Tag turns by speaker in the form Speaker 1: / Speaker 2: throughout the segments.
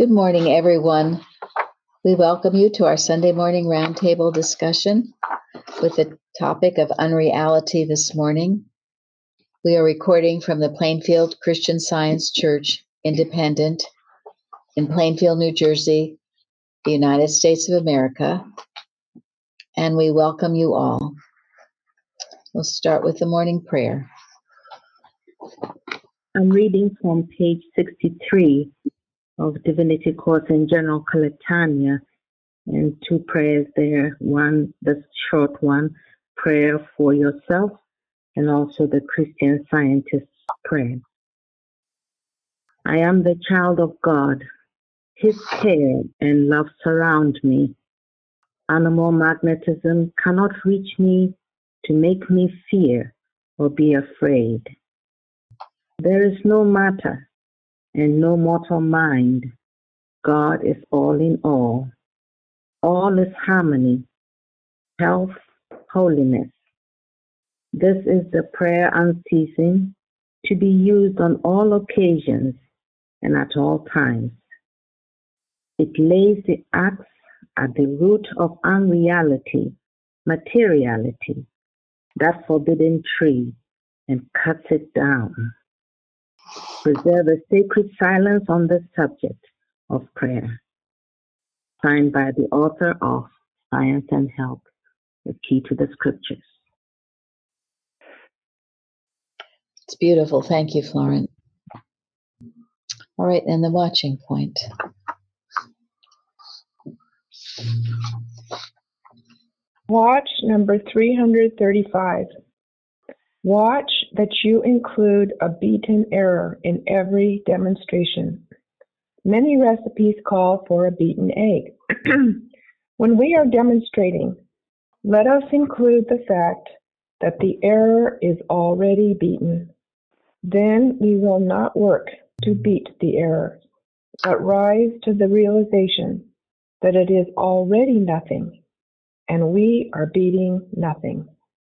Speaker 1: Good morning, everyone. We welcome you to our Sunday morning roundtable discussion with the topic of unreality this morning. We are recording from the Plainfield Christian Science Church Independent in Plainfield, New Jersey, the United States of America, and we welcome you all. We'll start with the morning prayer.
Speaker 2: I'm reading from page 63 of Divinity Course in General Collectania, and two prayers there. One, the short one, prayer for yourself, and also the Christian Scientist's prayer. I am the child of God. His care and love surround me. Animal magnetism cannot reach me to make me fear or be afraid. There is no matter and no mortal mind. God is all in all. All is harmony, health, holiness. This is the prayer unceasing, to be used on all occasions and at all times. It lays the axe at the root of unreality, materiality, that forbidden tree, and cuts it down. Preserve a sacred silence on this subject of prayer. Signed by the author of Science and Health, the Key to the Scriptures.
Speaker 1: It's beautiful. Thank you, Florence. All right, and the watching point.
Speaker 3: Watch number 335. Watch that you include a beaten error in every demonstration. Many recipes call for a beaten egg. When we are demonstrating, let us include the fact that the error is already beaten. Then we will not work to beat the error, but rise to the realization that it is already nothing, and we are beating nothing.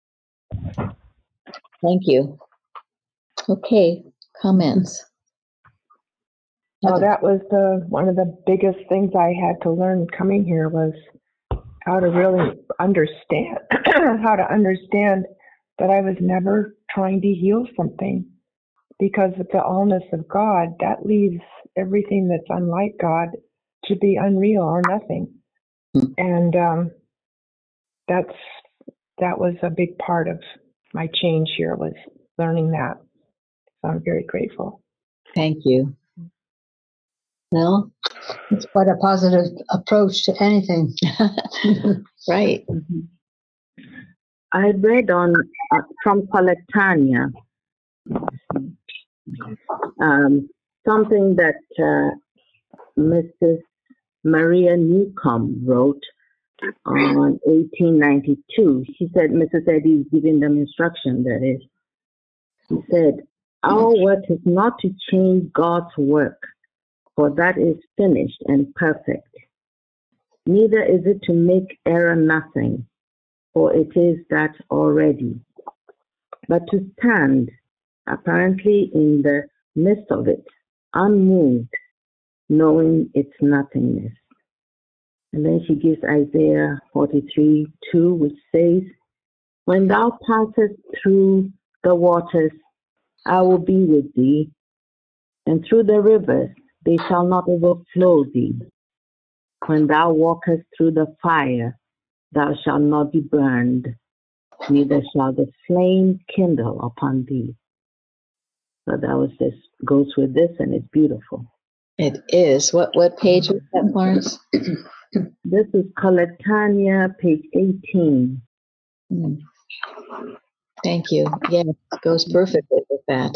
Speaker 1: Thank you. Okay, comments.
Speaker 3: Well, that was one of the biggest things I had to learn coming here was how to really understand, how to understand that I was never trying to heal something, because with the allness of God, that leaves everything that's unlike God to be unreal or nothing. And that was a big part of my change here, was learning that. So I'm very grateful.
Speaker 1: Thank you. Well,
Speaker 4: it's quite a positive approach to anything.
Speaker 1: right.
Speaker 2: Mm-hmm. I read on from Collectania something that Mrs. Maria Newcomb wrote on 1892. She said, Mrs. Eddy is giving them instruction, that is. She said, our work is not to change God's work, for that is finished and perfect. Neither is it to make error nothing, for it is that already. But to stand, apparently in the midst of it, unmoved, knowing its nothingness. And then she gives Isaiah 43:2, which says, when thou passest through the waters, I will be with thee, and through the rivers, they shall not overflow thee. When thou walkest through the fire, thou shalt not be burned, neither shall the flame kindle upon thee. So that was just goes with this, and it's beautiful.
Speaker 1: It is. What page was that, Florence?
Speaker 2: This is Collectania, page 18.
Speaker 1: Thank you. Yes, it goes perfectly with that.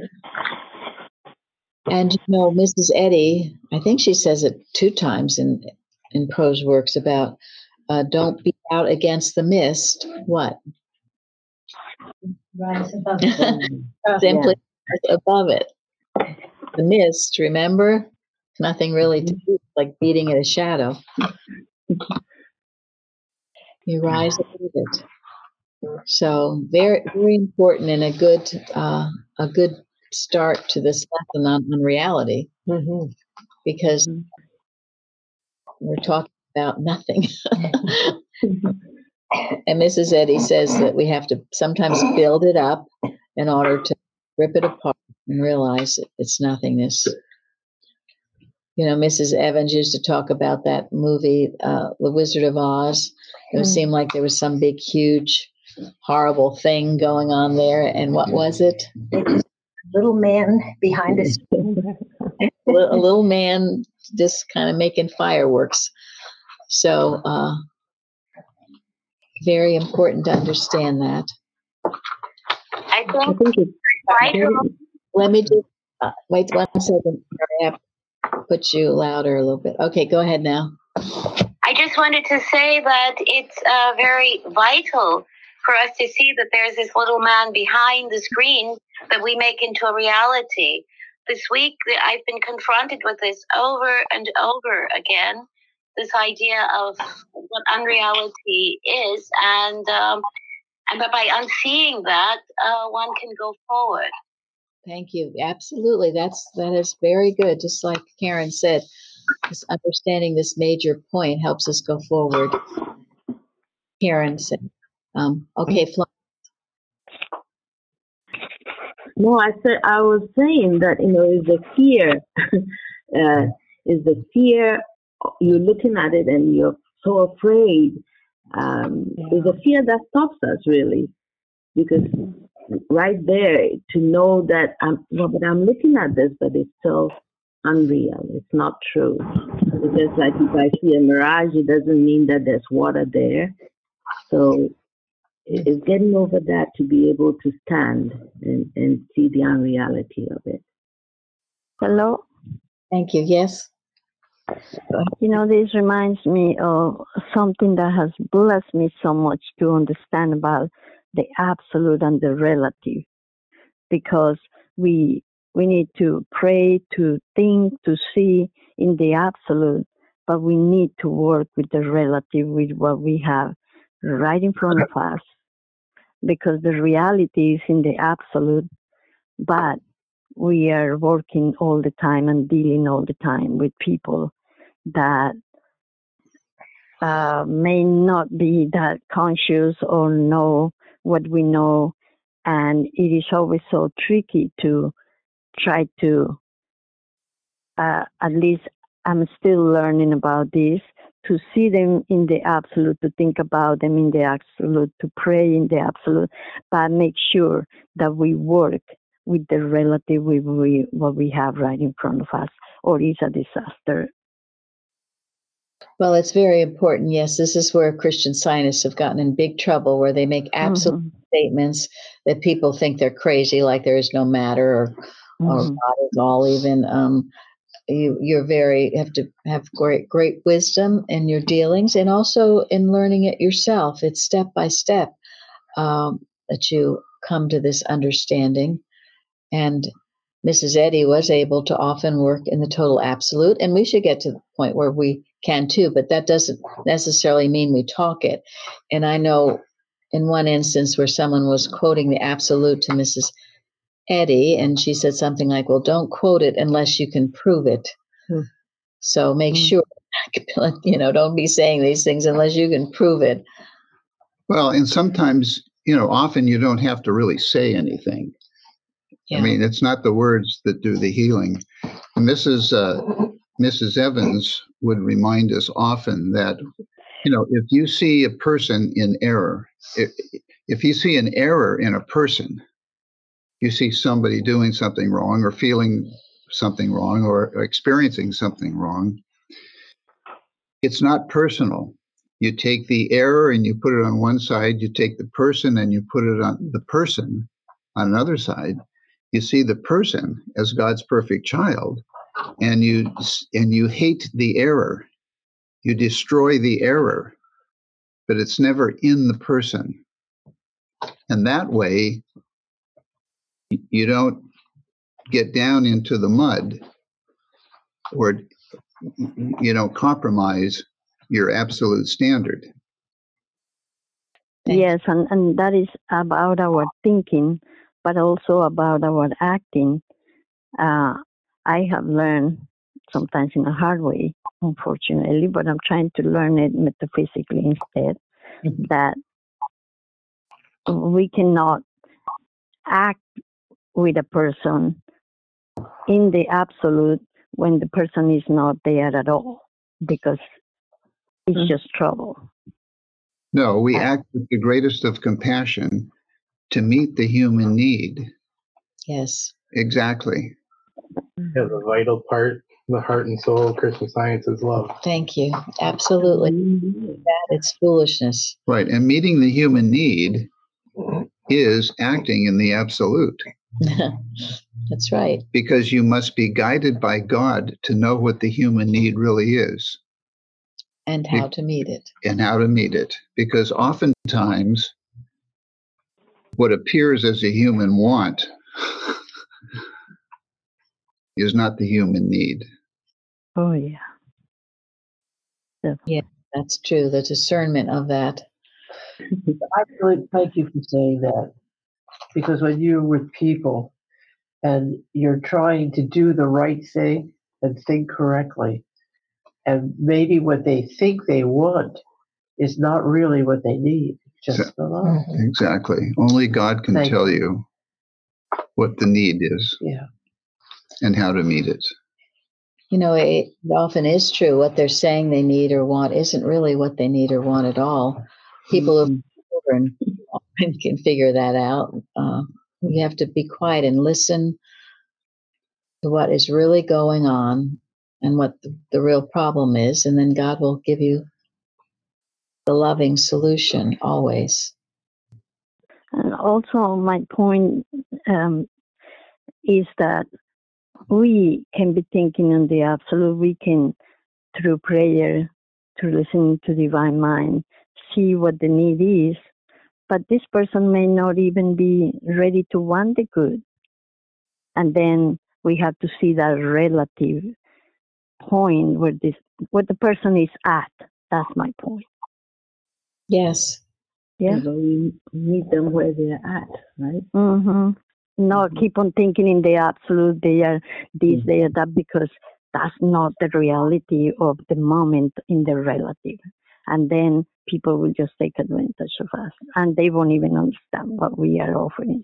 Speaker 1: And you know, Mrs. Eddy, I think she says it 2 times in prose works about don't be out against the mist. What?
Speaker 4: Rise above it.
Speaker 1: Simply above it. The mist, remember? Nothing really to do, like beating at a shadow. You rise above it. So very, very important, and a good start to this lesson on reality, because we're talking about nothing. And Mrs. Eddy says that we have to sometimes build it up in order to rip it apart and realize it's nothingness. You know, Mrs. Evans used to talk about that movie, The Wizard of Oz. It seemed like there was some big, huge, horrible thing going on there. And what was it?
Speaker 5: Little man behind the screen.
Speaker 1: A little man just kind of making fireworks. So, very important to understand that.
Speaker 6: I
Speaker 2: I
Speaker 6: think
Speaker 2: think it's
Speaker 6: vital.
Speaker 1: Let me just wait 1 second. I have to put you louder a little bit. Okay, go ahead now.
Speaker 6: I just wanted to say that it's very vital for us to see that there's this little man behind the screen that we make into a reality. This week, I've been confronted with this over and over again, this idea of what unreality is, and that by unseeing that, one can go forward.
Speaker 1: Thank you. Absolutely. That is very good. Just like Karen said, this understanding this major point helps us go forward. Karen said, okay,
Speaker 2: No, I was saying that, is the fear, is the fear, you're looking at it and you're so afraid, is the fear that stops us really, because right there to know that but I'm looking at this, but it's so unreal, it's not true. It's just like if I see a mirage, it doesn't mean that there's water there. So it's getting over that to be able to stand and see the unreality of it.
Speaker 7: Hello.
Speaker 1: thank you. Yes.
Speaker 7: This reminds me of something that has blessed me so much to understand about the absolute and the relative, because we need to pray, to think, to see in the absolute, but we need to work with the relative, with what we have right in front of us, because the reality is in the absolute, but we are working all the time and dealing all the time with people that may not be that conscious or know what we know. And it is always so tricky to try to, at least I'm still learning about this, to see them in the absolute, to think about them in the absolute, to pray in the absolute, but make sure that we work with the relative, with what we have right in front of us, or it's a disaster.
Speaker 1: Well, it's very important. Yes, this is where Christian scientists have gotten in big trouble, where they make absolute statements that people think they're crazy, like there is no matter, or God is all even. You have to have great wisdom in your dealings, and also in learning it yourself. It's step by step that you come to this understanding. And Mrs. Eddy was able to often work in the total absolute, and we should get to the point where we can too, but that doesn't necessarily mean we talk it. And I know in one instance where someone was quoting the absolute to Mrs. Eddy, and she said something like, well, don't quote it unless you can prove it. So make sure, don't be saying these things unless you can prove it.
Speaker 8: Well, and sometimes, often you don't have to really say anything.
Speaker 1: Yeah.
Speaker 8: I mean, it's not the words that do the healing. Mrs. Evans would remind us often that, if you see a person in error, if you see an error in a person, you see somebody doing something wrong or feeling something wrong or experiencing something wrong, it's not personal. You take the error and you put it on one side, you take the person and you put it on the person on another side. You see the person as God's perfect child, and you hate the error. You destroy the error, but it's never in the person. And that way, you don't get down into the mud, or you don't compromise your absolute standard.
Speaker 7: Yes, and that is about our thinking, but also about our acting. I have learned sometimes in a hard way unfortunately, but I'm trying to learn it metaphysically instead, that we cannot act with a person in the absolute when the person is not there at all, because it's just trouble.
Speaker 8: No, we act with the greatest of compassion to meet the human need.
Speaker 1: Yes.
Speaker 8: Exactly.
Speaker 9: Yeah, the vital part, the heart and soul of Christian Science is love.
Speaker 1: Thank you. Absolutely. That it's foolishness.
Speaker 8: Right. And meeting the human need is acting in the absolute.
Speaker 1: That's right.
Speaker 8: Because you must be guided by God to know what the human need really is.
Speaker 1: And how to meet it.
Speaker 8: And how to meet it. Because oftentimes, what appears as a human want is not the human need.
Speaker 7: Oh, yeah.
Speaker 1: Yeah, that's true. The discernment of that.
Speaker 10: I really thank you for saying that, because when you're with people and you're trying to do the right thing and think correctly, and maybe what they think they want is not really what they need, just the love.
Speaker 8: Exactly. Only God can tell you what the need is.
Speaker 10: Yeah.
Speaker 8: And how to meet it.
Speaker 1: You know, it often is true. What they're saying they need or want isn't really what they need or want at all. People who have children often can figure that out. You have to be quiet and listen to what is really going on and what the real problem is, and then God will give you the loving solution always.
Speaker 7: And also, my point is that we can be thinking on the absolute. We can, through prayer, through listening to Divine Mind, see what the need is. But this person may not even be ready to want the good. And then we have to see that relative point where the person is at. That's my point.
Speaker 1: Yes.
Speaker 7: Yeah.
Speaker 2: So we meet them where they're at, right?
Speaker 7: Mm-hmm. Not keep on thinking in the absolute, they are this, they are that, because that's not the reality of the moment in the relative. And then people will just take advantage of us, and they won't even understand what we are offering.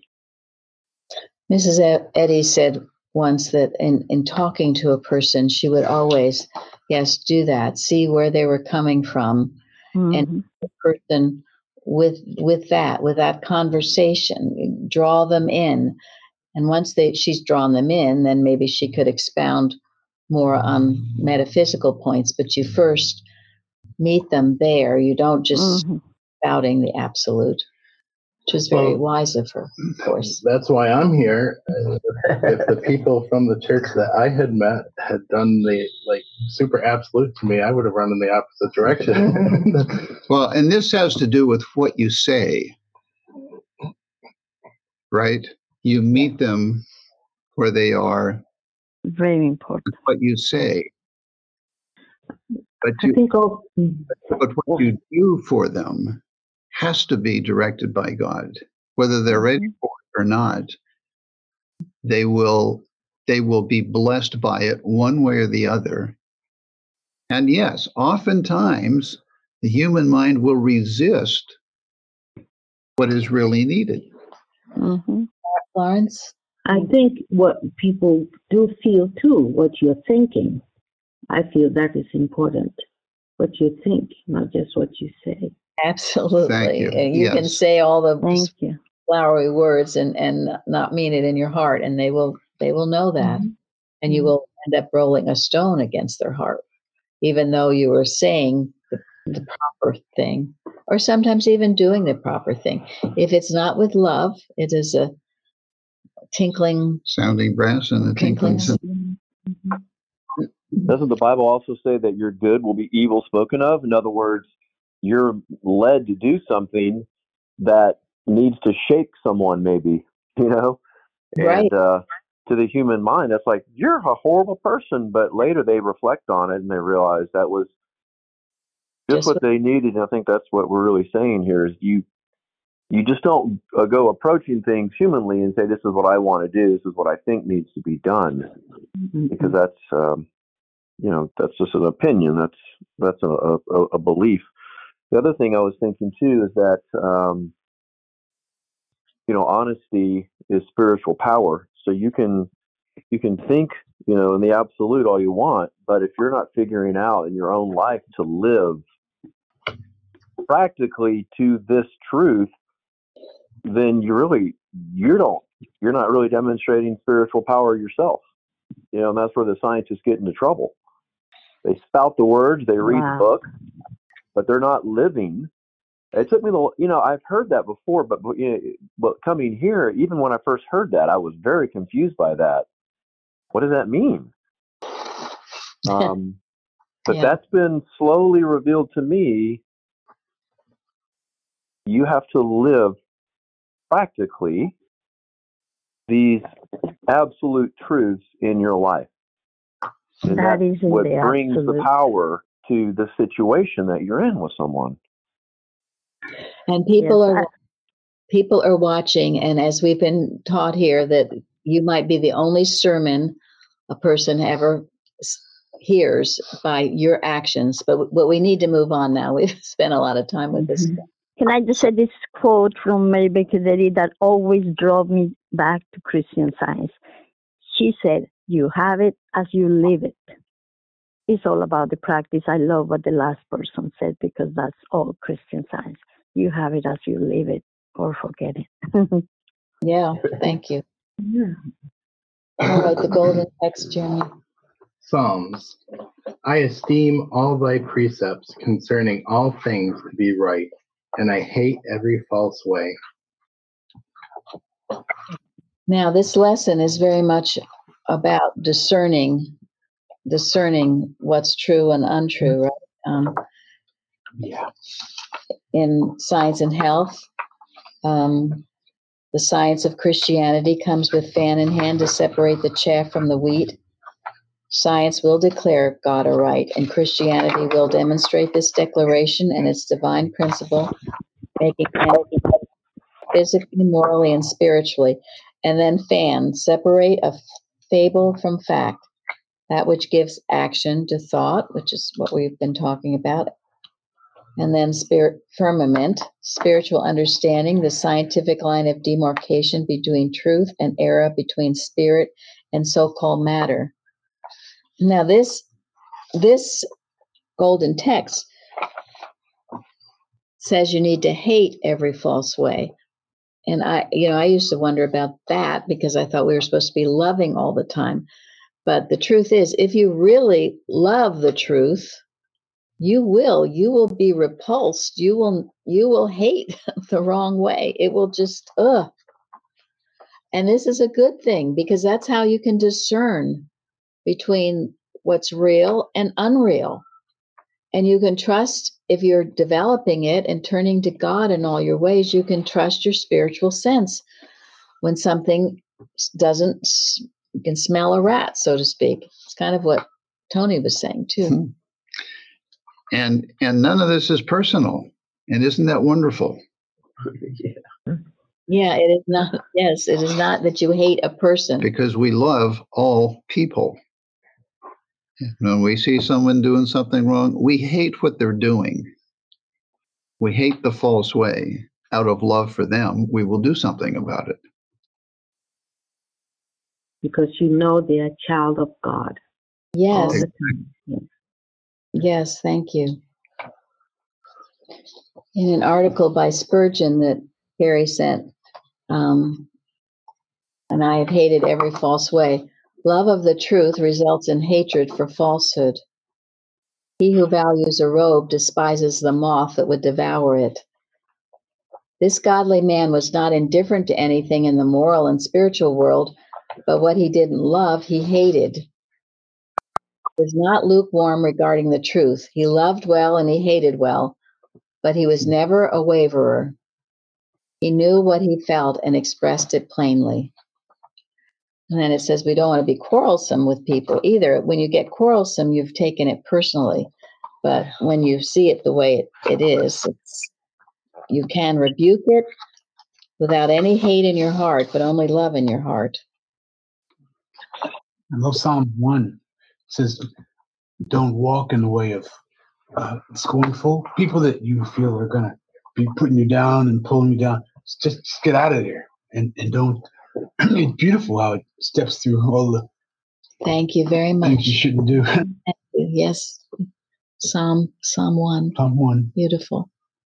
Speaker 1: Mrs. Eddy said once that in talking to a person, she would always, yes, do that, see where they were coming from, and the person with that conversation, draw them in. And once she's drawn them in, then maybe she could expound more on metaphysical points. But you first meet them there. You don't just spouting the absolute, which is very wise of her, of course.
Speaker 9: That's why I'm here. If the people from the church that I had met had done the super absolute to me, I would have run in the opposite direction.
Speaker 8: Well, and this has to do with what you say, right? You meet them where they are.
Speaker 7: Very important.
Speaker 8: What you say. But what you do for them has to be directed by God. Whether they're ready for it or not, they will be blessed by it one way or the other. And yes, oftentimes the human mind will resist what is really needed.
Speaker 1: Florence?
Speaker 2: I think what people do feel too, what you're thinking. I feel that is important. What you think, not just what you say.
Speaker 1: Absolutely.
Speaker 8: Thank you.
Speaker 1: And you can say all the
Speaker 7: you.
Speaker 1: flowery words and not mean it in your heart, and they will know that. And you will end up rolling a stone against their heart, even though you were saying the proper thing, or sometimes even doing the proper thing. If it's not with love, it is a tinkling,
Speaker 8: sounding brass and a tinkling cymbal.
Speaker 11: Doesn't the Bible also say that your good will be evil spoken of? In other words, you're led to do something that needs to shake someone, maybe,
Speaker 1: Right.
Speaker 11: And to the human mind, that's like, you're a horrible person. But later they reflect on it and they realize that was just what they needed. And I think that's what we're really saying here is you just don't go approaching things humanly and say, this is what I want to do. This is what I think needs to be done. Because that's that's just an opinion. That's a belief. The other thing I was thinking too is that, honesty is spiritual power. So you can think, in the absolute all you want, but if you're not figuring out in your own life to live practically to this truth, then you're not really demonstrating spiritual power yourself. And that's where the scientists get into trouble. They spout the words, they read the book, but they're not living. It took me I've heard that before, but coming here, even when I first heard that, I was very confused by that. What does that mean? But that's been slowly revealed to me. You have to live practically these absolute truths in your life. And that's what brings the power to the situation that you're in with someone.
Speaker 1: And people are watching, and as we've been taught here, that you might be the only sermon a person ever hears by your actions. But we need to move on now. We've spent a lot of time with this.
Speaker 7: Can I just say this quote from Mary Baker Eddy that always drove me back to Christian Science? She said, "You have it as you live it." It's all about the practice. I love what the last person said, because that's all Christian Science. You have it as you live it, or forget it.
Speaker 1: Yeah, thank you. All right, the golden text, Jeremy.
Speaker 9: Psalms. I esteem all thy precepts concerning all things to be right, and I hate every false way.
Speaker 1: Now, this lesson is very much about discerning what's true and untrue, right? In Science and Health, the science of Christianity comes with fan in hand to separate the chaff from the wheat. Science will declare God aright, and Christianity will demonstrate this declaration and its divine principle, making man physically, morally, and spiritually. And then fan, separate a fable from fact, that which gives action to thought, which is what we've been talking about. And then firmament, spiritual understanding, the scientific line of demarcation between truth and error, between spirit and so-called matter. Now, this golden text says you need to hate every false way. And I used to wonder about that, because I thought we were supposed to be loving all the time. But the truth is, if you really love the truth, you will be repulsed. You will hate the wrong way. It will just, And this is a good thing, because that's how you can discern between what's real and unreal. And you can trust, if you're developing it and turning to God in all your ways, you can trust your spiritual sense. When something doesn't, you can smell a rat, so to speak. It's kind of what Tony was saying too.
Speaker 8: And none of this is personal. And isn't that wonderful?
Speaker 1: Yeah, it is not. Yes, it is not that you hate a person.
Speaker 8: Because we love all people. When we see someone doing something wrong, we hate what they're doing. We hate the false way. Out of love for them, we will do something about it.
Speaker 2: Because they're a child of God.
Speaker 1: Yes. Yes, thank you. In an article by Spurgeon that Carrie sent, and I have hated every false way. Love of the truth results in hatred for falsehood. He who values a robe despises the moth that would devour it. This godly man was not indifferent to anything in the moral and spiritual world, but what he didn't love, he hated. He was not lukewarm regarding the truth. He loved well and he hated well, but he was never a waverer. He knew what he felt and expressed it plainly. And then it says we don't want to be quarrelsome with people either. When you get quarrelsome, you've taken it personally. But when you see it the way it is, you can rebuke it without any hate in your heart, but only love in your heart.
Speaker 12: I love Psalm 1. It says, don't walk in the way of scornful people that you feel are going to be putting you down and pulling you down. Just get out of there and don't. It's beautiful how it steps through all the
Speaker 1: Thank you very much.
Speaker 12: things you shouldn't do.
Speaker 1: Thank you. Yes. Psalm 1.
Speaker 12: Psalm 1.
Speaker 1: Beautiful.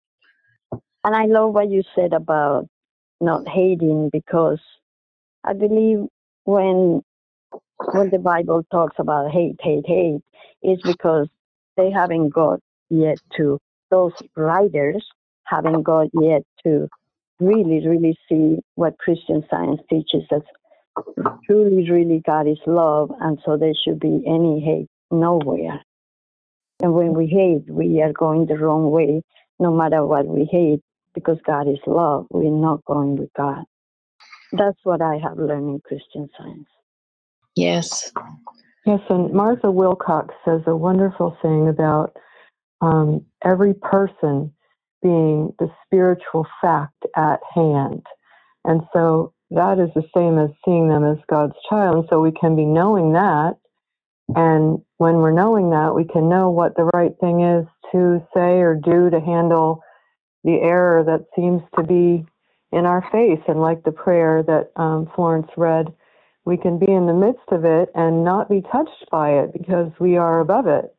Speaker 7: And I love what you said about not hating, because I believe when the Bible talks about hate, it's because they haven't got yet to, those writers haven't got yet to really, really see what Christian Science teaches us. Truly, really, God is love, and so there should be any hate nowhere. And when we hate, we are going the wrong way, no matter what we hate, because God is love. We're not going with God. That's what I have learned in Christian Science.
Speaker 1: Yes.
Speaker 13: Yes, and Martha Wilcox says a wonderful thing about every person being the spiritual fact at hand. And so that is the same as seeing them as God's child. And so we can be knowing that. And when we're knowing that, we can know what the right thing is to say or do to handle the error that seems to be in our face. And like the prayer that Florence read, we can be in the midst of it and not be touched by it because we are above it.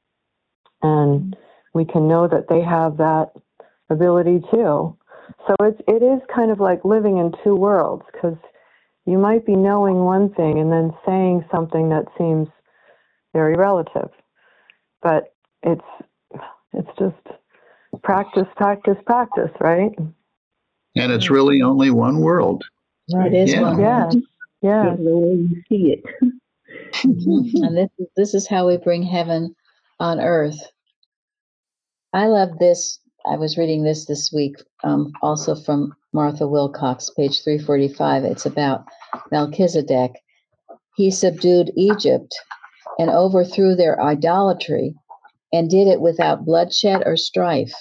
Speaker 13: And we can know that they have that ability too. So it is kind of like living in two worlds, because you might be knowing one thing and then saying something that seems very relative. But it's just practice, right?
Speaker 8: And it's really only one world.
Speaker 1: It is one.
Speaker 7: Yes. Yeah.
Speaker 2: The way you see it.
Speaker 1: And this is how we bring heaven on earth. I love this. I was reading this week, also from Martha Wilcox, page 345. It's about Melchizedek. He subdued Egypt and overthrew their idolatry and did it without bloodshed or strife.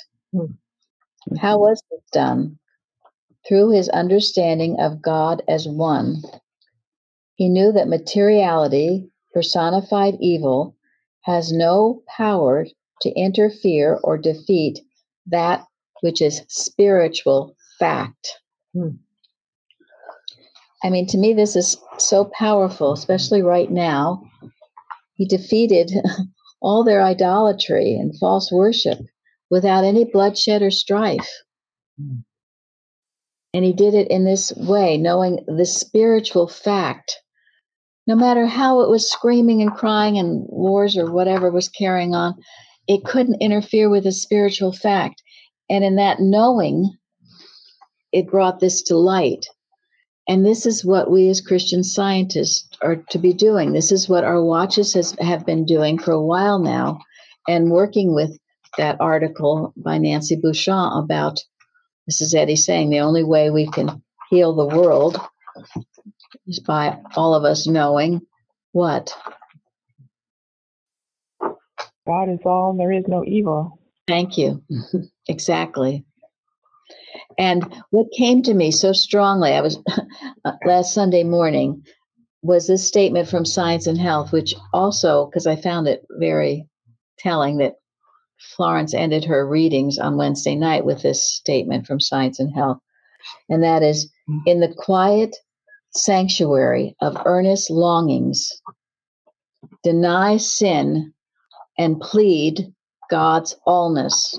Speaker 1: How was this done? Through his understanding of God as one. He knew that materiality, personified evil, has no power to interfere or defeat that which is spiritual fact. I mean, to me, this is so powerful, especially right now. He defeated all their idolatry and false worship without any bloodshed or strife. And he did it in this way, knowing the spiritual fact. No matter how it was screaming and crying and wars or whatever was carrying on, it couldn't interfere with the spiritual fact. And in that knowing, it brought this to light. And this is what we as Christian scientists are to be doing. This is what our watches have been doing for a while now, and working with that article by Nancy Bouchon about, this is Eddie saying, the only way we can heal the world is by all of us knowing what?
Speaker 3: God is all and there is no evil.
Speaker 1: Thank you. Exactly. And what came to me so strongly, I was last Sunday morning, was this statement from Science and Health, which also, because I found it very telling that Florence ended her readings on Wednesday night with this statement from Science and Health. And that is, in the quiet sanctuary of earnest longings, deny sin and plead God's allness.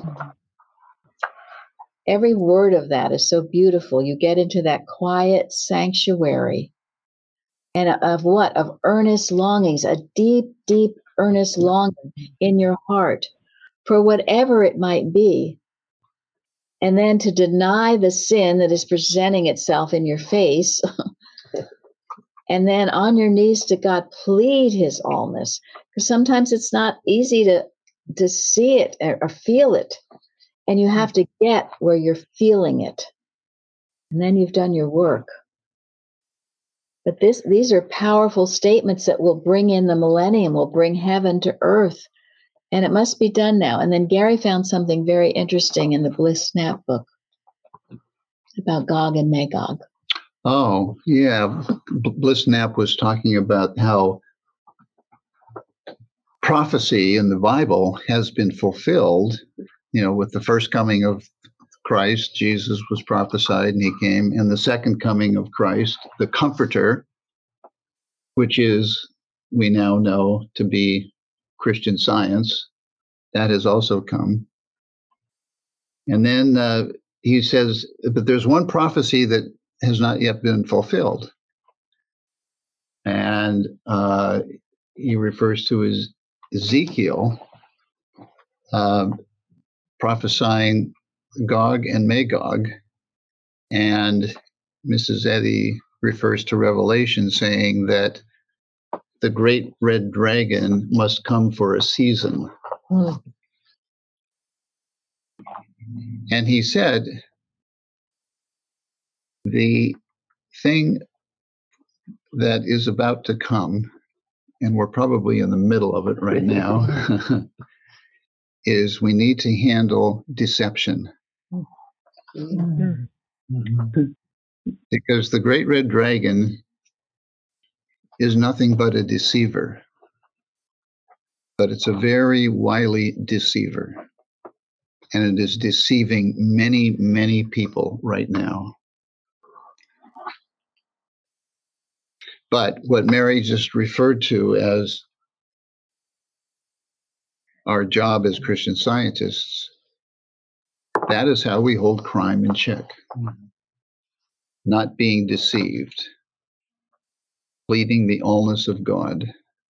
Speaker 1: Every word of that is so beautiful. You get into that quiet sanctuary. And of what? Of earnest longings, a deep, deep, earnest longing in your heart for whatever it might be. And then to deny the sin that is presenting itself in your face. And then on your knees to God, plead his allness. Because sometimes it's not easy to see it or feel it. And you have to get where you're feeling it. And then you've done your work. But these are powerful statements that will bring in the millennium, will bring heaven to earth. And it must be done now. And then Gary found something very interesting in the Bliss Snap book about Gog and Magog.
Speaker 8: Oh, yeah. Bliss Knapp was talking about how prophecy in the Bible has been fulfilled, with the first coming of Christ. Jesus was prophesied and he came, and the second coming of Christ, the Comforter, which is, we now know to be Christian Science, that has also come. And then he says, but there's one prophecy that has not yet been fulfilled. And he refers to as Ezekiel prophesying Gog and Magog. And Mrs. Eddy refers to Revelation saying that the great red dragon must come for a season. And he said, the thing that is about to come, and we're probably in the middle of it right now, is we need to handle deception. Because the great red dragon is nothing but a deceiver. But it's a very wily deceiver. And it is deceiving many, many people right now. But what Mary just referred to as our job as Christian Scientists, that is how we hold crime in check. Not being deceived, pleading the allness of God,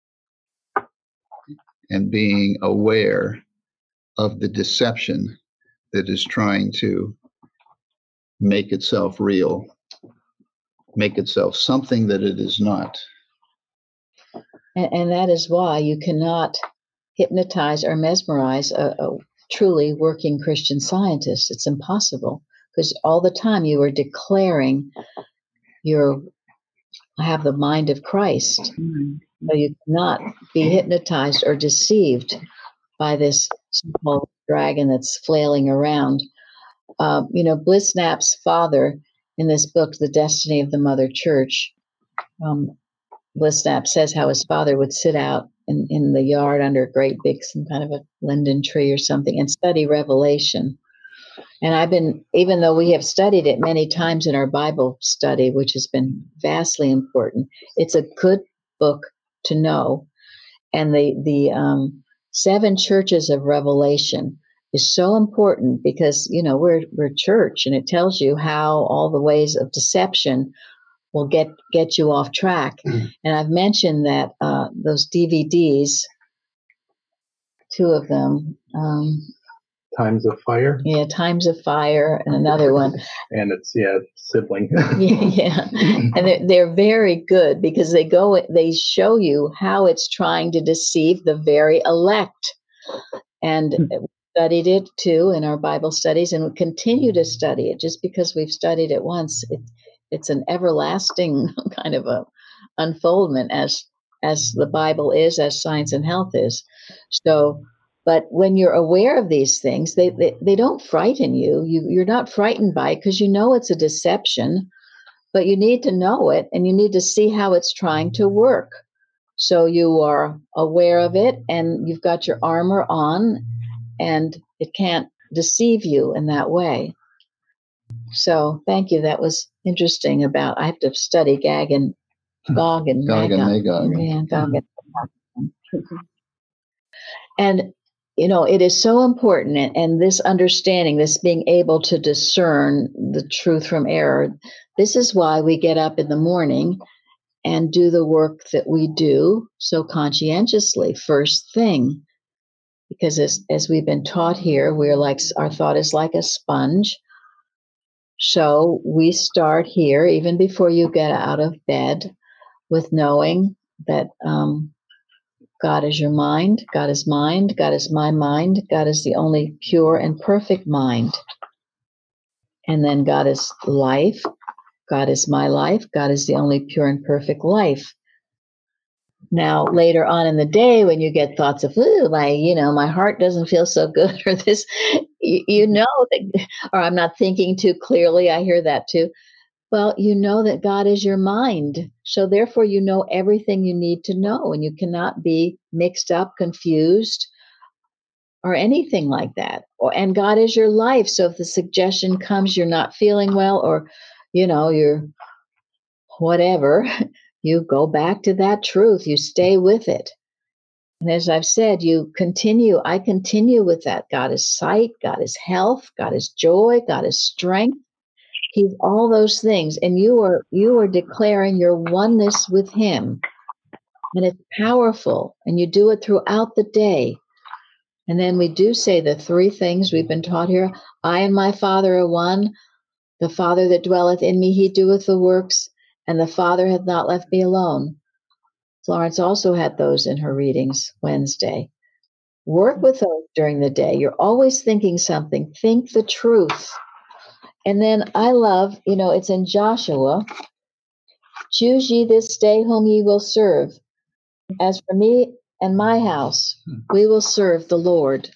Speaker 8: and being aware of the deception that is trying to make itself real, make itself something that it is not.
Speaker 1: And that is why you cannot hypnotize or mesmerize a truly working Christian Scientist. It's impossible, because all the time you are declaring I have the mind of Christ. So you cannot be hypnotized or deceived by this so-called dragon that's flailing around. Blissnap's father, in this book, The Destiny of the Mother Church, Blissnap says how his father would sit out in the yard under a great big, some kind of a linden tree or something, and study Revelation. And even though we have studied it many times in our Bible study, which has been vastly important, it's a good book to know. And the 7 churches of Revelation is so important because, we're church, and it tells you how all the ways of deception will get you off track. And I've mentioned that those DVDs, 2 of them.
Speaker 9: Times of Fire.
Speaker 1: Yeah, Times of Fire, and another one.
Speaker 9: And it's sibling.
Speaker 1: yeah, and they're very good because they show you how it's trying to deceive the very elect. And we studied it too in our Bible studies, and we continue to study it. Just because we've studied it once, it's an everlasting kind of a unfoldment as the Bible is, as science and health is. So, but when you're aware of these things, they don't frighten you. You're not frightened by it because it's a deception, but you need to know it and you need to see how it's trying to work. So you are aware of it and you've got your armor on, and it can't deceive you in that way. So thank you. That was interesting. I have to study Gog and Magog. Yeah, Gog and Magog. And it is so important, and this understanding, this being able to discern the truth from error, this is why we get up in the morning and do the work that we do so conscientiously, first thing. Because as we've been taught here, our thought is like a sponge. So we start here, even before you get out of bed, with knowing that God is your mind, God is mind, God is my mind, God is the only pure and perfect mind. And then God is life, God is my life, God is the only pure and perfect life. Now, later on in the day, when you get thoughts of, my heart doesn't feel so good, or this, that, or I'm not thinking too clearly, I hear that too. Well, you know that God is your mind. So therefore, you know everything you need to know, and you cannot be mixed up, confused, or anything like that. And God is your life. So if the suggestion comes, you're not feeling well, or, you're whatever, you go back to that truth. You stay with it. And as I've said, I continue with that. God is sight, God is health, God is joy, God is strength. He's all those things. And you are declaring your oneness with him. And it's powerful. And you do it throughout the day. And then we do say the three things we've been taught here. I and my Father are one. The Father that dwelleth in me, he doeth the works. And the Father hath not left me alone. Florence also had those in her readings Wednesday. Work with those during the day. You're always thinking something. Think the truth. And then I love, it's in Joshua. Choose ye this day whom ye will serve. As for me and my house, we will serve the Lord.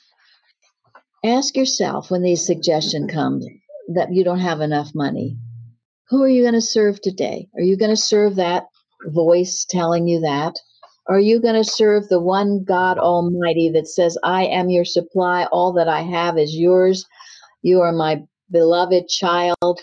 Speaker 1: Ask yourself when these suggestions come that you don't have enough money. Who are you going to serve today? Are you going to serve that voice telling you that? Or are you going to serve the one God Almighty that says, I am your supply. All that I have is yours. You are my beloved child.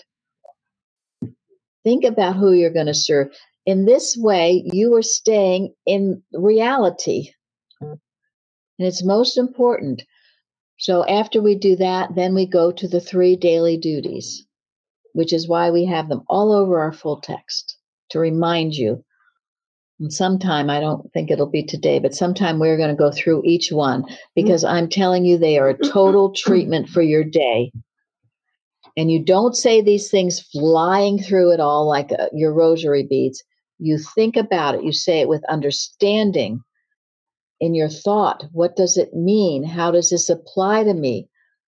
Speaker 1: Think about who you're going to serve. In this way, you are staying in reality. And it's most important. So after we do that, then we go to the 3 daily duties, which is why we have them all over our full text to remind you. And sometime, I don't think it'll be today, but sometime we're going to go through each one because I'm telling you they are a total treatment for your day. And you don't say these things flying through it all like your rosary beads. You think about it. You say it with understanding in your thought. What does it mean? How does this apply to me?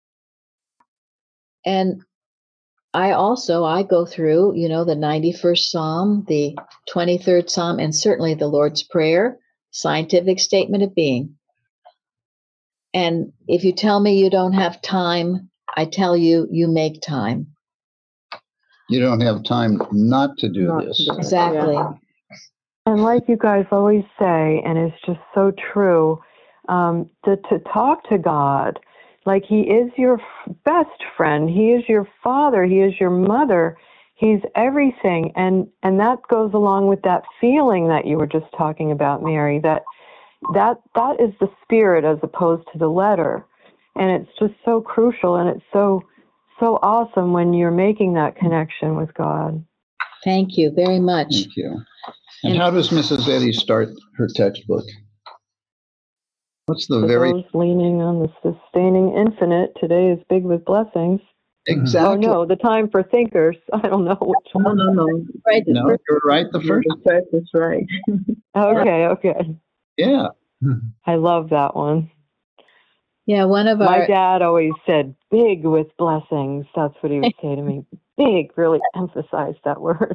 Speaker 1: And I go through, the 91st Psalm, the 23rd Psalm, and certainly the Lord's Prayer, scientific statement of being. And if you tell me you don't have time, I tell you, you make time.
Speaker 8: You don't have time not to do this.
Speaker 1: Exactly.
Speaker 13: Yeah. And like you guys always say, and it's just so true, to talk to God like he is your best friend. He is your father. He is your mother. He's everything. And that goes along with that feeling that you were just talking about, Mary, that is the spirit as opposed to the letter. And it's just so crucial, and it's so awesome when you're making that connection with God.
Speaker 1: Thank you very much.
Speaker 8: Thank you. And how does Mrs. Eddy start her textbook? What's the
Speaker 13: those leaning on the sustaining infinite, today is big with blessings.
Speaker 8: Exactly.
Speaker 13: Oh no, the time for thinkers. I don't know which one.
Speaker 10: No.
Speaker 1: Right.
Speaker 8: No, you're right the first.
Speaker 10: The first is right.
Speaker 13: Okay.
Speaker 8: Yeah.
Speaker 13: I love that one.
Speaker 1: Yeah, one of
Speaker 13: My
Speaker 1: our
Speaker 13: dad always said big with blessings. That's what he would say to me. Big, really emphasized that word.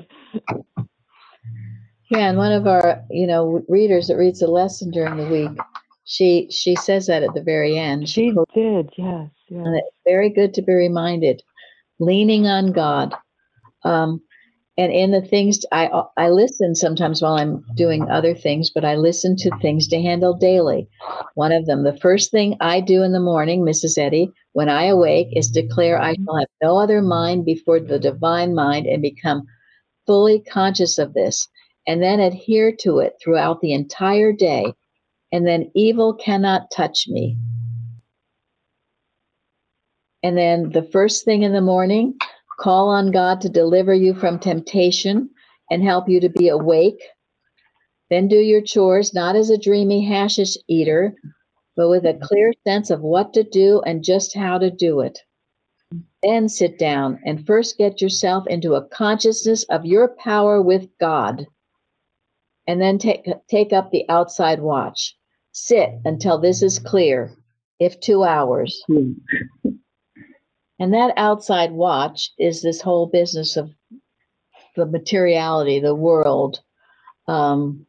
Speaker 1: Yeah, and one of our, readers that reads a lesson during the week, she says that at the very end.
Speaker 13: She did, yes.
Speaker 1: And it's very good to be reminded, leaning on God. And in the things, I listen sometimes while I'm doing other things, but I listen to things to handle daily. One of them, the first thing I do in the morning, Mrs. Eddy, when I awake, is declare I shall have no other mind before the divine mind and become fully conscious of this, and then adhere to it throughout the entire day. And then evil cannot touch me. And then the first thing in the morning, call on God to deliver you from temptation and help you to be awake. Then do your chores, not as a dreamy hashish eater, but with a clear sense of what to do and just how to do it. Then sit down and first get yourself into a consciousness of your power with God. And then take up the outside watch. Sit until this is clear, if 2 hours. And that outside watch is this whole business of the materiality, the world. And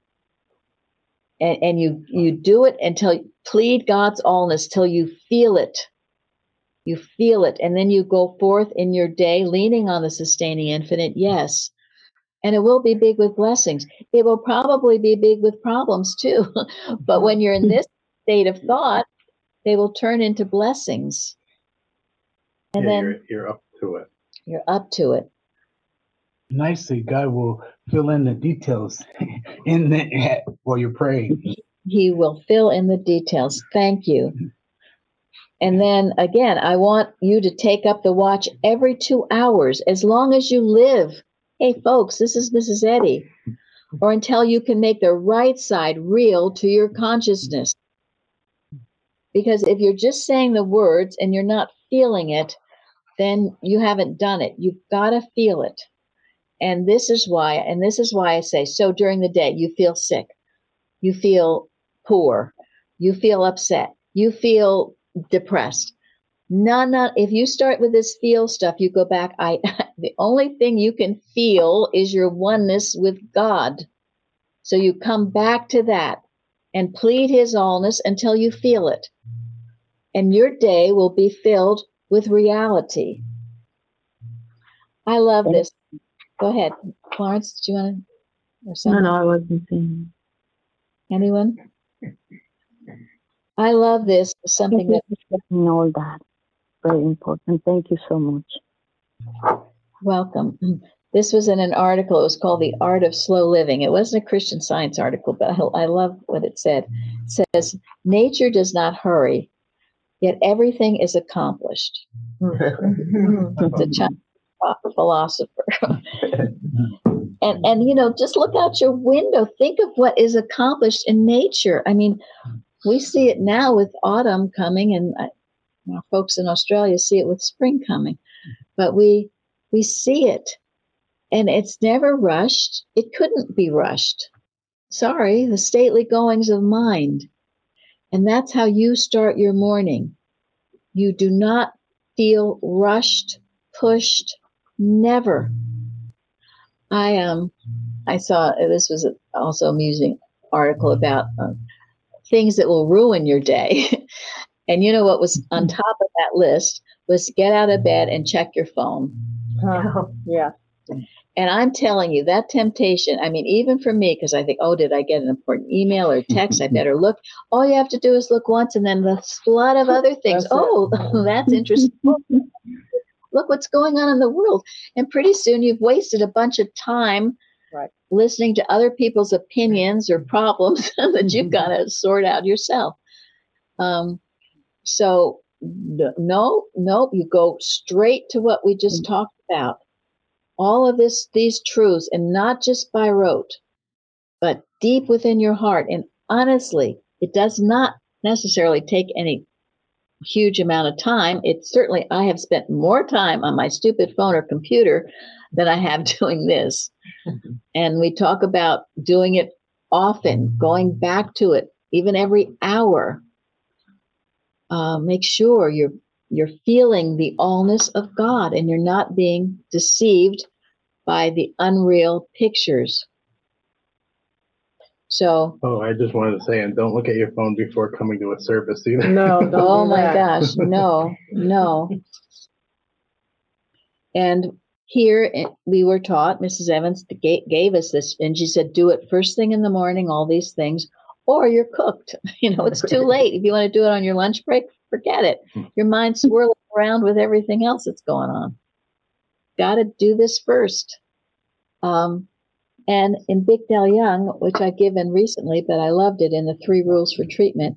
Speaker 1: you do it until you plead God's allness till you feel it. You feel it, and then you go forth in your day leaning on the sustaining infinite, yes. And it will be big with blessings. It will probably be big with problems too. But when you're in this state of thought, they will turn into blessings. And
Speaker 9: Yeah,
Speaker 1: then
Speaker 9: you're up to it.
Speaker 1: You're up to it.
Speaker 12: Nicely, God will fill in the details while you're praying.
Speaker 1: He will fill in the details. Thank you. And then again, I want you to take up the watch every 2 hours, as long as you live. Hey, folks, this is Mrs. Eddy. Or until you can make the right side real to your consciousness. Because if you're just saying the words and you're not feeling it, then you haven't done it. You've got to feel it. And this is why I say, so during the day, you feel sick, you feel poor, you feel upset, you feel depressed. If you start with this feel stuff, you go back, the only thing you can feel is your oneness with God. So you come back to that and plead his allness until you feel it. And your day will be filled with reality. I love this. Go ahead. Florence, do you want to? Or something?
Speaker 2: No, I wasn't saying.
Speaker 1: Anyone? I love this. Something that
Speaker 7: all that. Very important. Thank you so much.
Speaker 1: Welcome. This was in an article. It was called The Art of Slow Living. It wasn't a Christian Science article, but I love what it said. It says, nature does not hurry, yet everything is accomplished. It's a Chinese philosopher. And just look out your window. Think of what is accomplished in nature. I mean, we see it now with autumn coming, and our folks in Australia see it with spring coming. But we see it, and it's never rushed. It couldn't be rushed. Sorry, the stately goings of mind. And that's how you start your morning. You do not feel rushed, pushed, never. I saw, this was also an amusing article about things that will ruin your day. And you know what was on top of that list was get out of bed and check your phone.
Speaker 4: Yeah.
Speaker 1: And I'm telling you, that temptation, I mean, even for me, because I think, oh, did I get an important email or text? I better look. All you have to do is look once, and then the flood of other things. That's interesting. Look what's going on in the world. And pretty soon you've wasted a bunch of time listening to other people's opinions or problems that you've got to sort out yourself. So no, you go straight to what we just talked about. All of these truths, and not just by rote, but deep within your heart. And honestly, it does not necessarily take any huge amount of time. I have spent more time on my stupid phone or computer than I have doing this. And we talk about doing it often, going back to it, even every hour. Make sure you're feeling the allness of God, and you're not being deceived by the unreal pictures. So.
Speaker 9: Oh, I just wanted to say, and don't look at your phone before coming to a service either.
Speaker 4: No, don't
Speaker 1: Oh
Speaker 4: do
Speaker 1: my
Speaker 4: that.
Speaker 1: gosh, no. And here we were taught, Mrs. Evans gave us this, and she said, do it first thing in the morning, all these things, or you're cooked. It's too late. If you want to do it on your lunch break, forget it. Your mind's swirling around with everything else that's going on. Got to do this first. And in Big Del Young, which I've given recently, but I loved it in the 3 Rules for Treatment,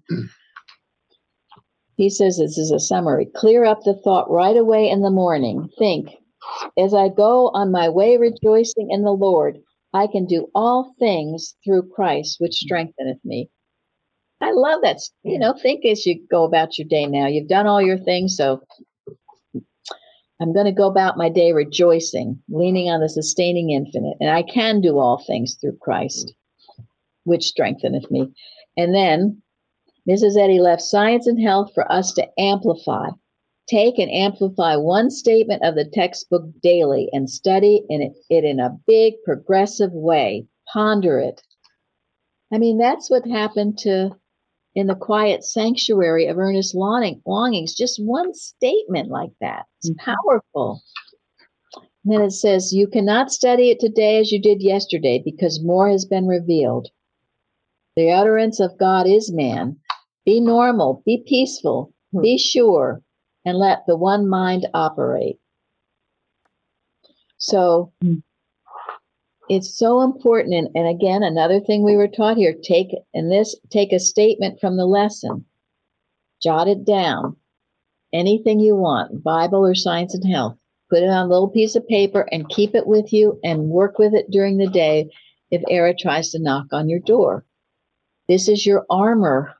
Speaker 1: he says, this is a summary, clear up the thought right away in the morning. Think, as I go on my way rejoicing in the Lord, I can do all things through Christ, which strengtheneth me. I love that. Think as you go about your day now. You've done all your things, so I'm going to go about my day rejoicing, leaning on the sustaining infinite, and I can do all things through Christ, which strengtheneth me. And then Mrs. Eddy left science and health for us to amplify. Take and amplify one statement of the textbook daily and study it in a big, progressive way. Ponder it. I mean, that's what happened to in the quiet sanctuary of earnest longings. Just one statement like that. It's powerful. And then it says, you cannot study it today as you did yesterday because more has been revealed. The utterance of God is man. Be normal, be peaceful, be sure, and let the one mind operate. So it's so important. And again, another thing we were taught here, take a statement from the lesson, jot it down, anything you want, Bible or Science and Health, put it on a little piece of paper and keep it with you and work with it during the day if error tries to knock on your door. This is your armor.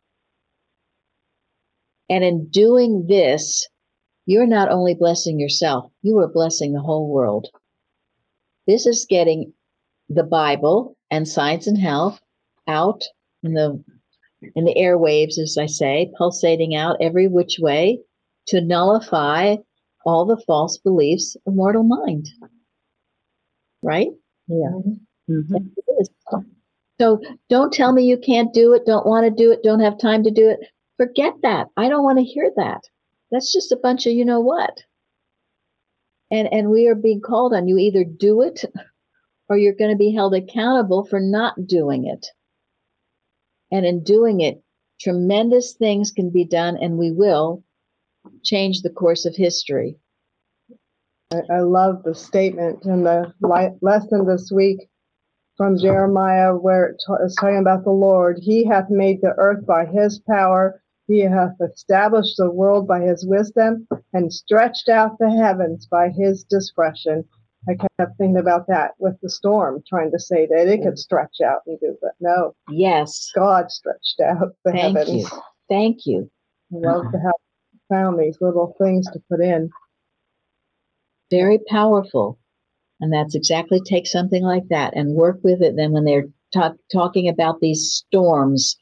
Speaker 1: And in doing this, you're not only blessing yourself, you are blessing the whole world. This is getting the Bible and Science and Health out in the airwaves, as I say, pulsating out every which way to nullify all the false beliefs of mortal mind. Right?
Speaker 2: Yeah. Mm-hmm.
Speaker 1: It is. So don't tell me you can't do it, don't want to do it, don't have time to do it. Forget that. I don't want to hear that. That's just a bunch of you know what. And we are being called on. You either do it or you're going to be held accountable for not doing it. And in doing it, tremendous things can be done, and we will change the course of history.
Speaker 14: I love the statement in the lesson this week from Jeremiah where it's talking about the Lord. He hath made the earth by his power. He hath established the world by his wisdom and stretched out the heavens by his discretion. I kept thinking about that with the storm, trying to say that it could stretch out and do, but no.
Speaker 1: Yes.
Speaker 14: God stretched out the heavens.
Speaker 1: Thank you.
Speaker 14: I love to have found these little things to put in.
Speaker 1: Very powerful. And that's exactly, take something like that and work with it. Then when they're talking about these storms,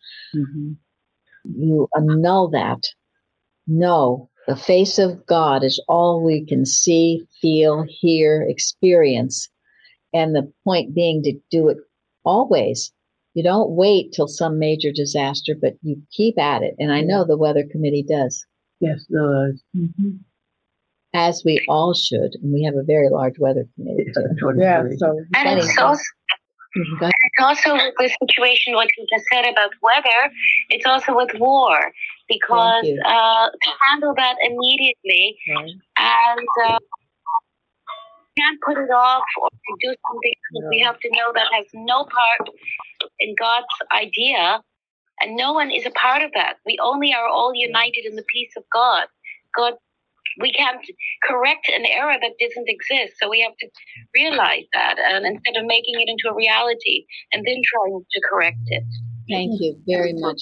Speaker 1: you annul that. No, the face of God is all we can see, feel, hear, experience. And the point being to do it always. You don't wait till some major disaster, but you keep at it. And I know the Weather Committee does.
Speaker 10: Yes, no.
Speaker 1: As we all should. And we have a very large Weather Committee too.
Speaker 14: Yeah, so
Speaker 6: and it's also with the situation, what you just said about weather, it's also with war, because to handle that immediately and can't put it off or do something, we have to know that has no part in God's idea, and no one is a part of that. We only are all united in the peace of God. We can't correct an error that doesn't exist. So we have to realize that, and instead of making it into a reality and then trying to correct it.
Speaker 1: Thank you very much.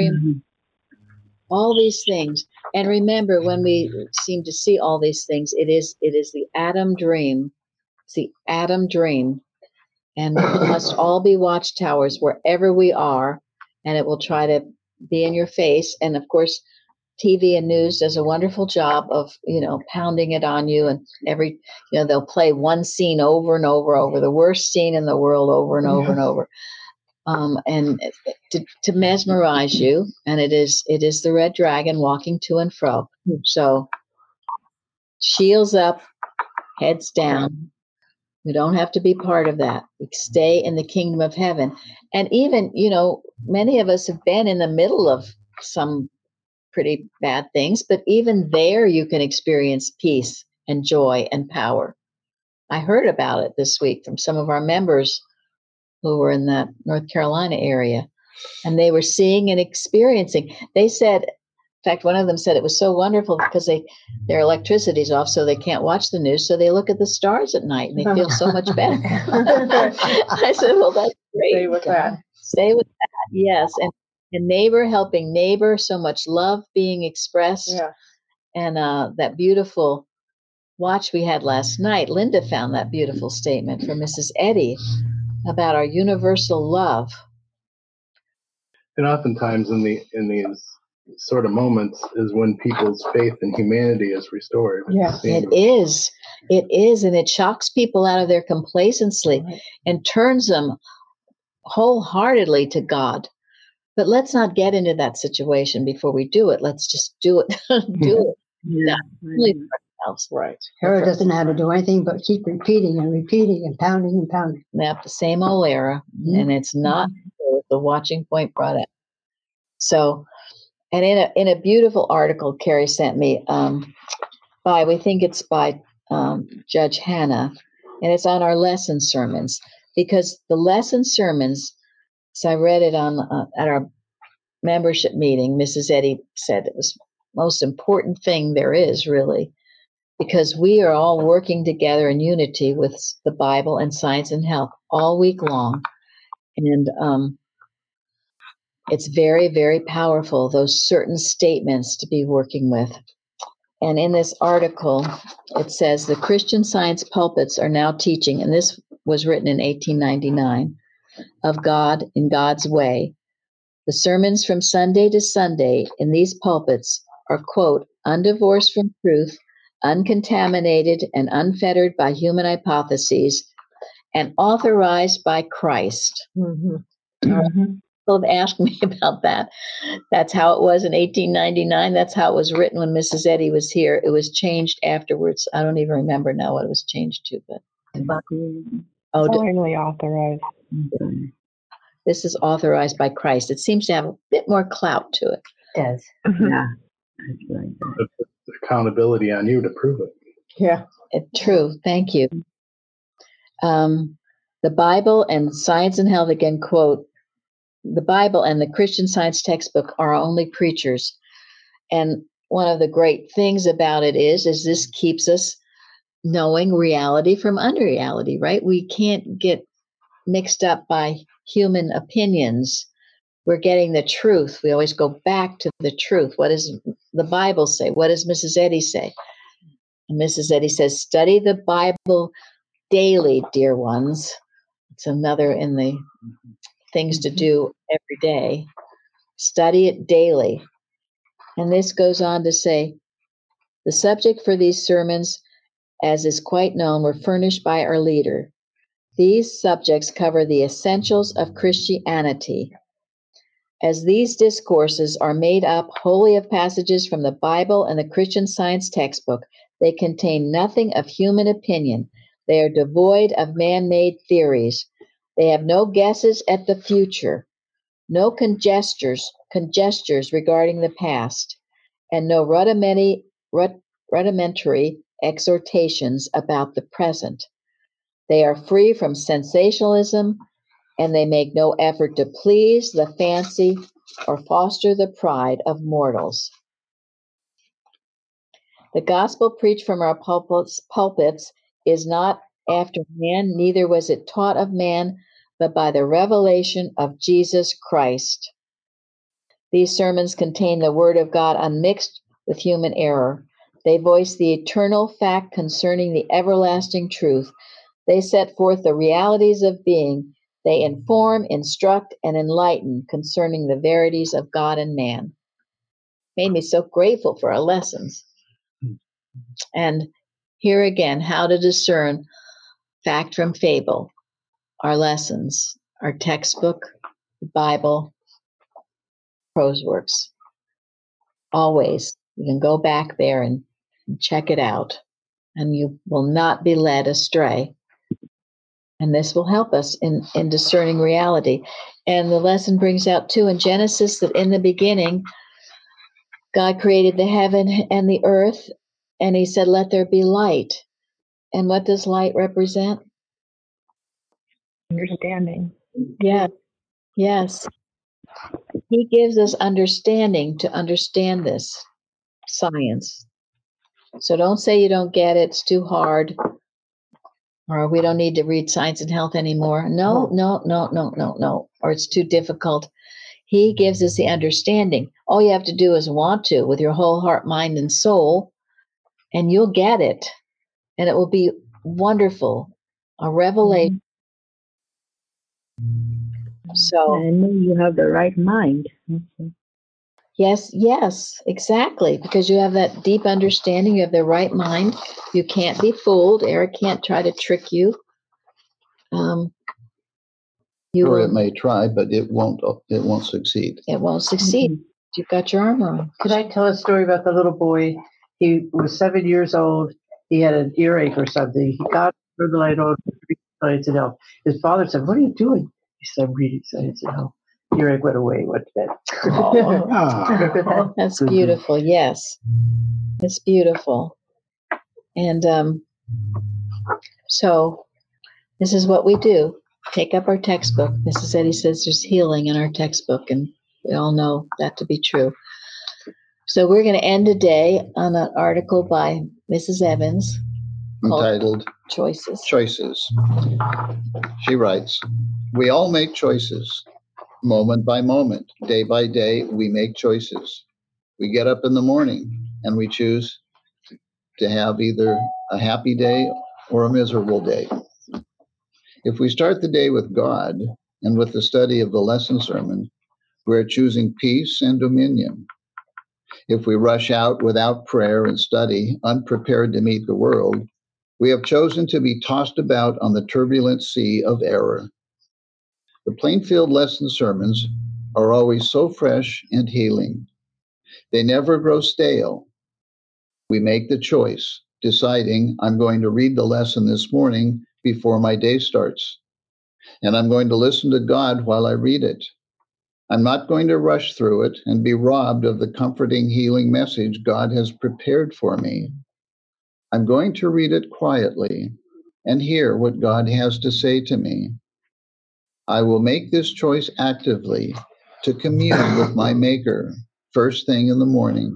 Speaker 1: All these things. And remember, when we seem to see all these things, it is the Adam dream. It's the Adam dream. And we must all be watchtowers wherever we are, and it will try to be in your face. And of course, TV and news does a wonderful job of, pounding it on you, and they'll play one scene over and over, the worst scene in the world over and over and over, and to mesmerize you. And it is the red dragon walking to and fro. So shields up, heads down. We don't have to be part of that. We stay in the kingdom of heaven. And even, many of us have been in the middle of some pretty bad things, but even there you can experience peace and joy and power. I heard about it this week from some of our members who were in that North Carolina area, and they were seeing and experiencing. They said, in fact, one of them said it was so wonderful because their electricity's off, so they can't watch the news, so they look at the stars at night and they feel so much better. I said, well, that's great.
Speaker 14: Stay with that.
Speaker 1: Stay with that, yes. And neighbor helping neighbor, so much love being expressed.
Speaker 14: Yeah.
Speaker 1: And that beautiful watch we had last night, Linda found that beautiful statement from Mrs. Eddy about our universal love.
Speaker 9: And oftentimes in these sort of moments is when people's faith in humanity is restored.
Speaker 14: Yeah,
Speaker 1: it is. It is. And it shocks people out of their complacency and turns them wholeheartedly to God. But let's not get into that situation before we do it. Let's just do it. Do it.
Speaker 2: Yeah.
Speaker 1: Only for ourselves.
Speaker 9: Right.
Speaker 4: Hera doesn't know how to do anything but keep repeating and repeating and pounding and pounding.
Speaker 1: Yep, the same old era, and it's not what the watching point brought up. So, and in a beautiful article Carrie sent me, we think it's by Judge Hannah, and it's on our lesson sermons, because the lesson sermons, so I read it on at our membership meeting. Mrs. Eddy said it was the most important thing there is, really, because we are all working together in unity with the Bible and science and health all week long. And it's very, very powerful, those certain statements to be working with. And in this article, it says the Christian Science pulpits are now teaching, and this was written in 1899, of God in God's way. The sermons from Sunday to Sunday in these pulpits are, quote, undivorced from truth, uncontaminated and unfettered by human hypotheses, and authorized by Christ. People have asked me about that. That's how it was in 1899. That's how it was written when Mrs. Eddy was here. It was changed afterwards. I don't even remember now what it was changed to, but
Speaker 3: Finally authorized.
Speaker 1: This is authorized by Christ. It seems to have a bit more clout to it.
Speaker 5: It does.
Speaker 2: Yeah. That's right.
Speaker 9: The accountability on you to prove it.
Speaker 14: Yeah.
Speaker 1: True. Thank you. The Bible and Science and Health, again, quote, the Bible and the Christian Science textbook are our only preachers. And one of the great things about it is this keeps us knowing reality from unreality, right? We can't get mixed up by human opinions. We're getting the truth. We always go back to the truth. What does the Bible say? What does Mrs. Eddy say? And Mrs. Eddy says, study the Bible daily, dear ones. It's another in the things to do every day. Study it daily. And this goes on to say, the subject for these sermons, as is quite known, were furnished by our leader. These subjects cover the essentials of Christianity. As these discourses are made up wholly of passages from the Bible and the Christian Science textbook, they contain nothing of human opinion. They are devoid of man-made theories. They have no guesses at the future, no conjectures regarding the past, and no rudimentary exhortations about the present. They are free from sensationalism, and they make no effort to please the fancy or foster the pride of mortals. The gospel preached from our pulpits is not after man, neither was it taught of man, but by the revelation of Jesus Christ. These sermons contain the word of God unmixed with human error. They voice the eternal fact concerning the everlasting truth. They set forth the realities of being. They inform, instruct, and enlighten concerning the verities of God and man. Made me so grateful for our lessons. And here again, how to discern fact from fable. Our lessons, our textbook, the Bible, prose works. Always, you can go back there and check it out, and you will not be led astray. And this will help us in discerning reality. And the lesson brings out, too, in Genesis, that in the beginning, God created the heaven and the earth, and he said, let there be light. And what does light represent?
Speaker 3: Understanding.
Speaker 1: Yeah. Yes. He gives us understanding to understand this science. So don't say you don't get it, it's too hard, or we don't need to read Science and Health anymore. No. Or it's too difficult. He gives us the understanding. All you have to do is want to with your whole heart, mind, and soul, and you'll get it. And it will be wonderful. A revelation. So
Speaker 2: I know you have the right mind.
Speaker 1: Yes, exactly. Because you have that deep understanding, you have the right mind. You can't be fooled. Eric can't try to trick you. You
Speaker 8: Or
Speaker 1: will,
Speaker 8: it may try, but it won't succeed.
Speaker 1: it won't succeed. You've got your armor on.
Speaker 10: Could I tell a story about the little boy? He was 7 years old. He had an earache or something. He got the light on, science and health. His father said, "What are you doing?" He said, "I'm reading science and health." Earache went away, went to bed.
Speaker 1: Oh, that's beautiful. Yes, it's beautiful. And so this is what we do. Take up our textbook. Mrs. Eddy says there's healing in our textbook, and we all know that to be true. So we're going to end today on an article by Mrs. Evans
Speaker 8: Entitled
Speaker 1: Choices.
Speaker 8: She writes, "We all make choices. Moment by moment, day by day, we make choices. We get up in the morning and we choose to have either a happy day or a miserable day. If we start the day with God and with the study of the lesson sermon, we're choosing peace and dominion. If we rush out without prayer and study, unprepared to meet the world, we have chosen to be tossed about on the turbulent sea of error. The Plainfield lesson sermons are always so fresh and healing. They never grow stale. We make the choice, deciding I'm going to read the lesson this morning before my day starts, and I'm going to listen to God while I read it. I'm not going to rush through it and be robbed of the comforting, healing message God has prepared for me. I'm going to read it quietly and hear what God has to say to me. I will make this choice actively to commune with my Maker first thing in the morning.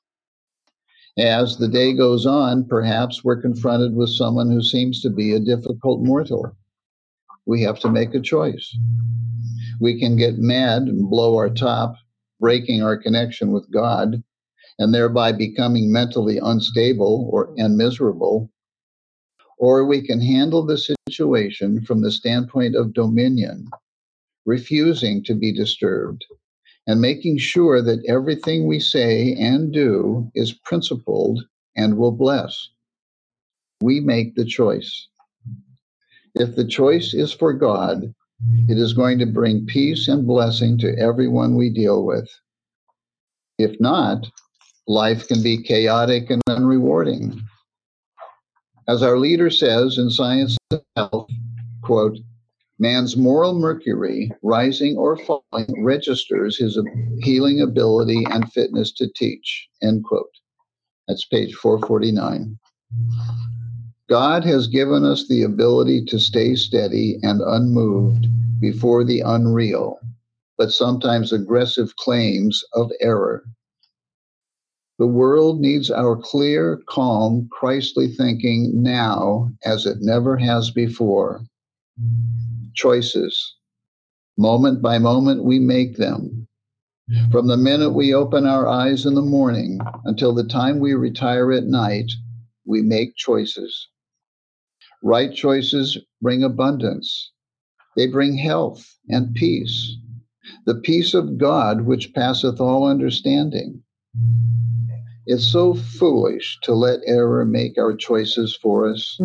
Speaker 8: As the day goes on, perhaps we're confronted with someone who seems to be a difficult mortal. We have to make a choice. We can get mad and blow our top, breaking our connection with God, and thereby becoming mentally unstable and miserable. Or we can handle the situation from the standpoint of dominion, refusing to be disturbed, and making sure that everything we say and do is principled and will bless. We make the choice. If the choice is for God, it is going to bring peace and blessing to everyone we deal with. If not, life can be chaotic and unrewarding. As our leader says in Science and Health, quote, man's moral mercury, rising or falling, registers his healing ability and fitness to teach, end quote. That's page 449. God has given us the ability to stay steady and unmoved before the unreal, but sometimes aggressive claims of error. The world needs our clear, calm, Christly thinking now as it never has before. Choices. Moment by moment, we make them. From the minute we open our eyes in the morning until the time we retire at night, we make choices. Right choices bring abundance. They bring health and peace, the peace of God which passeth all understanding. It's so foolish to let error make our choices for us.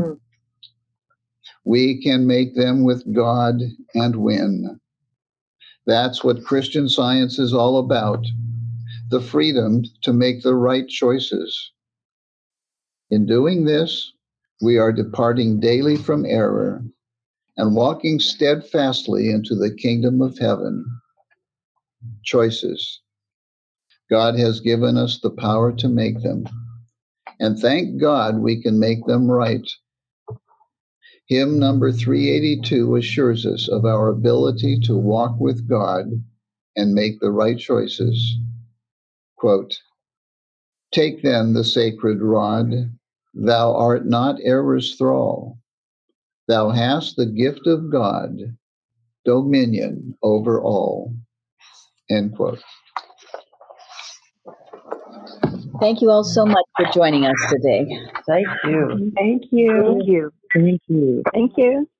Speaker 8: We can make them with God and win. That's what Christian Science is all about, the freedom to make the right choices. In doing this, we are departing daily from error and walking steadfastly into the kingdom of heaven. Choices. God has given us the power to make them, and thank God we can make them right. Hymn number 382 assures us of our ability to walk with God and make the right choices. Quote, take then the sacred rod, thou art not error's thrall. Thou hast the gift of God, dominion over all. End quote.
Speaker 1: Thank you all so much for joining us today.
Speaker 10: Thank you.
Speaker 3: Thank you.
Speaker 7: Thank you.
Speaker 2: Thank you.
Speaker 7: Thank you.